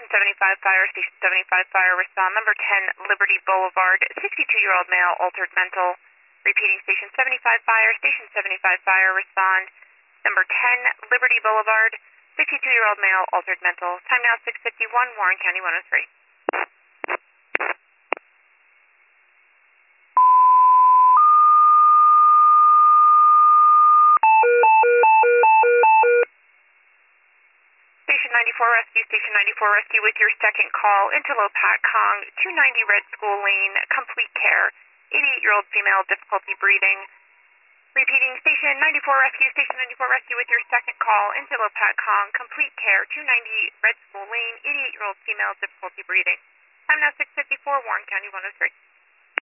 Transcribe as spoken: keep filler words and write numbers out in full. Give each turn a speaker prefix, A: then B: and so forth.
A: seventy-five Fire, Station seventy-five Fire, respond. Number ten, Liberty Boulevard, sixty-two-year-old male, altered mental. Repeating, Station seventy-five Fire, Station seventy-five Fire, respond. Number ten, Liberty Boulevard, sixty-two-year-old male, altered mental. Time now six fifty-one, Warren County one oh three. Station ninety-four Rescue, Station ninety-four Rescue with your second call into Lopat Kong, two ninety Red School Lane, complete care, eighty-eight-year-old female, difficulty breathing. Repeating, Station ninety-four Rescue, Station ninety-four Rescue with your second call into Lopat Kong, complete care, two ninety Red School Lane, eighty-eight-year-old female, difficulty breathing. Time now six fifty-four, Warren County one oh three.